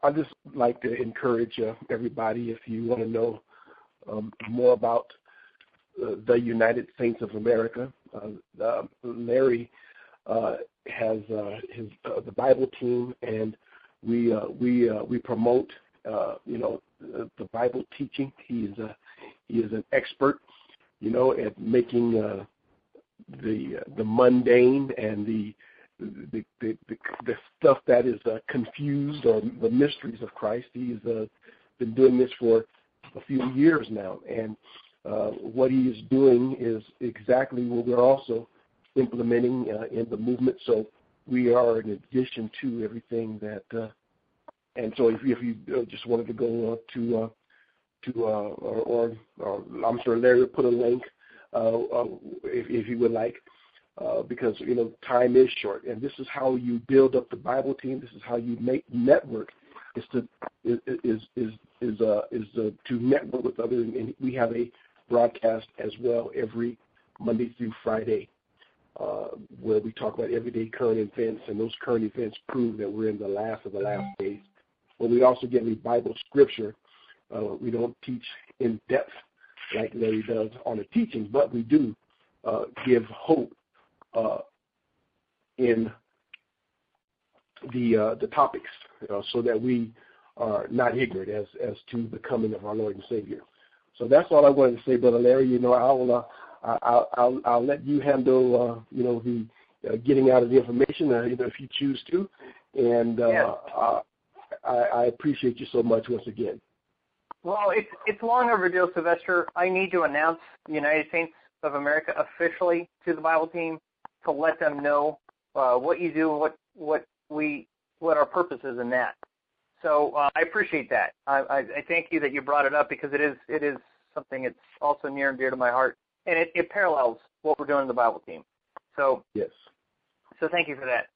I just like to encourage everybody, if you want to know more about the United Saints of America. Larry has the Bible team, and we promote the Bible teaching. He is an expert, at making the mundane and the stuff that is confused, or the mysteries of Christ. He's been doing this for a few years now, and what he is doing is exactly what we're also implementing in the movement. So we are in addition to everything that, and so if you just wanted to go to I'm sure Larry will put a link if you would like, because time is short, and this is how you build up the Bible team. This is how you make network. Is to network with others, and we have a broadcast as well every Monday through Friday, where we talk about everyday current events, and those current events prove that we're in the last of the last days. But we also give a Bible scripture. We don't teach in depth like Larry does on the teaching, but we do give hope in the topics, so that we are not ignorant as to the coming of our Lord and Savior. So that's all I wanted to say, Brother Larry. I'll let you handle the getting out of the information, if you choose to, and yes. I appreciate you so much once again. Well, it's long overdue, Sylvester. I need to announce the United Saints of America officially to the Bible team to let them know what you do, what our purpose is in that. So I appreciate that. I thank you that you brought it up, because it is something that's also near and dear to my heart, and it parallels what we're doing in the Bible team. So yes. So thank you for that.